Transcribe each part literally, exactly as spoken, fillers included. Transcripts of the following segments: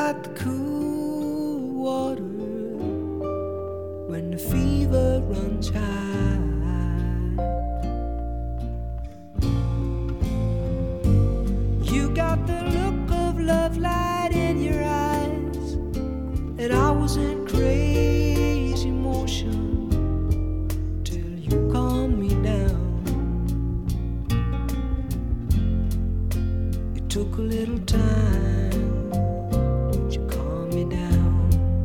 got the cool water when the fever runs high. You got the look of love light in your eyes, and I was in crazy motion till you calmed me down. It took a little time, but you calmed me down.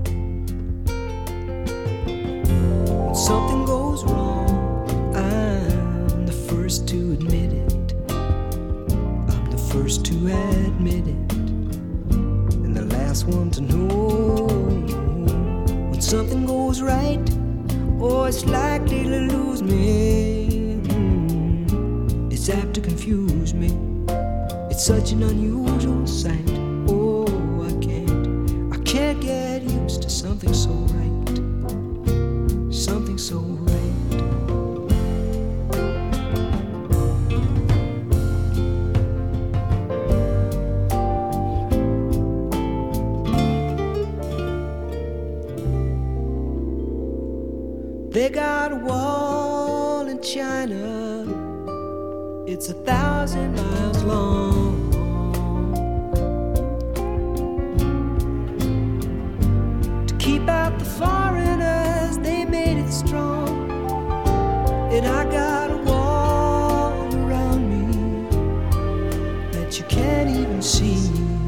When something goes wrong, I'm the first to admit it. I'm the first to admit it, and the last one to know. When something goes right, oh, it's likely to lose me. Mm, It's apt to confuse me. It's such an unusual sight. Oh, I can't, I can't get used to something so right. Something so right. They got a wall in China. It's a thousand miles long. To keep out the foreigners, they made it strong. And I got a wall around me that you can't even see.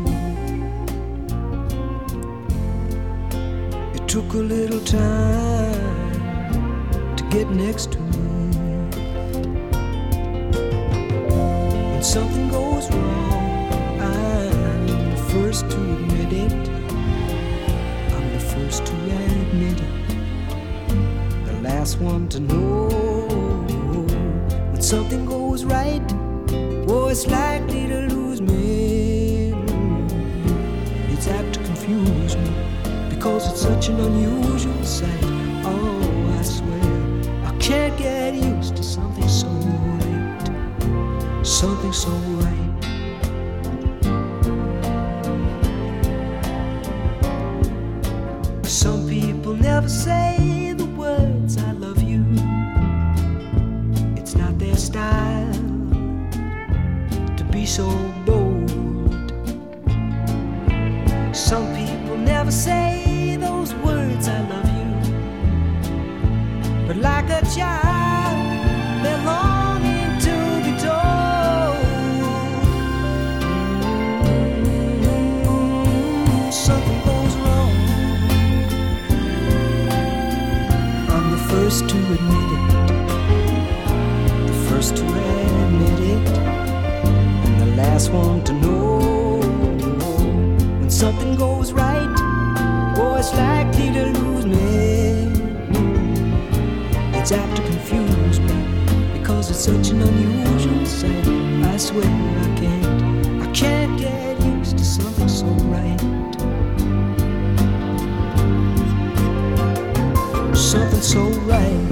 It took a little time to get next to me. When something goes wrong, I'm the first to admit it. I'm the first to admit it, the last one to know. When something goes right, oh, it's likely to lose me. It's apt to confuse me, because it's such an unusual sight. Oh, I swear, I can't get used to something so right. Something so right. Some people never say the words I love you. It's not their style to be so bold. Some people never say those words I love you, but like a child, they're longing to be told. Mm, Something goes wrong, I'm the first to admit it, the first to admit it, and the last one to know. When something goes right, oh, it's likely to lose me. It's apt to confuse me, because it's such an unusual sight. I swear I can't, I can't get used to something so right. Something so right.